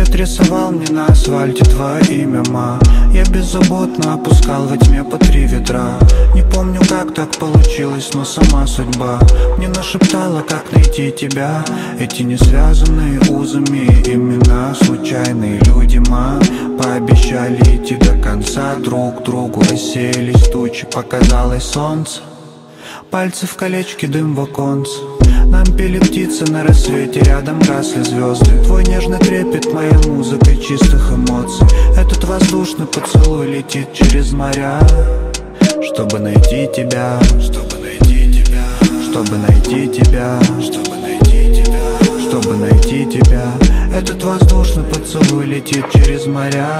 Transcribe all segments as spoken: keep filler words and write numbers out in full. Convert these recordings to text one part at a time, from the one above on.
Свет рисовал мне на асфальте твое имя, ма. Я беззаботно опускал во тьме по три ведра. Не помню, как так получилось, но сама судьба мне нашептала, как найти тебя. Эти не связанные узами имена, случайные люди, ма. Пообещали идти до конца, друг другу рассеялись тучи, показалось солнце. Пальцы в колечке, дым в оконце. Нам пели птицы на рассвете, рядом гасли звезды. Твой нежный трепет, моя музыка чистых эмоций. Этот воздушный поцелуй летит через моря, чтобы найти тебя, чтобы найти тебя, чтобы найти тебя, чтобы найти тебя, чтобы найти тебя. Этот воздушный поцелуй летит через моря,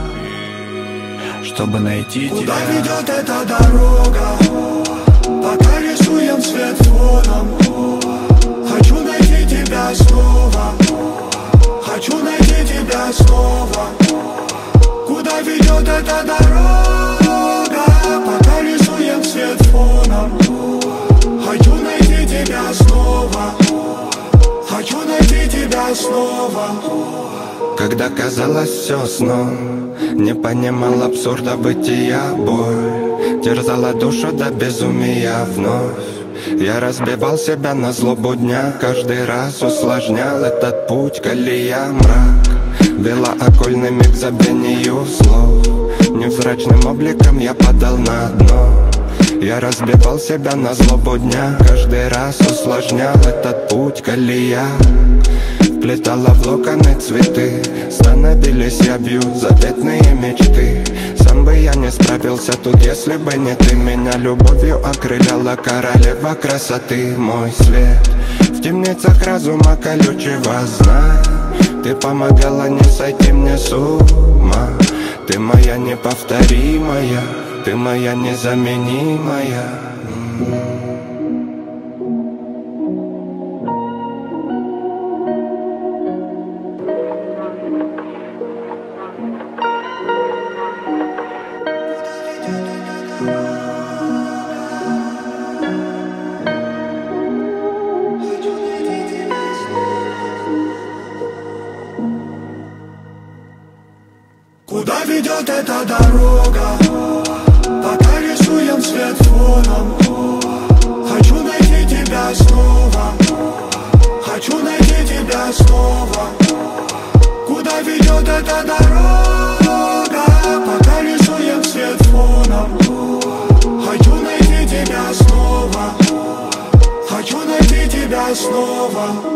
чтобы найти тебя. Куда ведет эта дорога? Пока рисуем свет фоном. Хочу найти тебя снова. Хочу найти тебя снова. Куда ведет эта дорога? Пока рисуем свет фоном. Хочу найти тебя снова. Хочу найти тебя снова. Когда казалось все сном, не понимал абсурда бытия, боль терзала душу до безумия вновь. Я разбивал себя на злобу дня, каждый раз усложнял этот путь, колея мрак вела окольными к забвению слов. Невзрачным обликом я падал на дно. Я разбивал себя на злобу дня, каждый раз усложнял этот путь, колея вплетала в локоны цветы. Становились явью заветные мечты. Сам бы я не справился тут, если бы не ты. Меня любовью окрыляла королева красоты. Мой свет в темницах разума колючего, знай, ты помогала не сойти мне с ума. Ты моя неповторимая, ты моя незаменимая. Куда ведет эта дорога? Пока рисуем свет фоном. Хочу найти тебя снова. Хочу найти тебя снова. Куда ведет эта дорога? Пока рисуем свет фоном. Хочу найти тебя снова. Хочу найти тебя снова.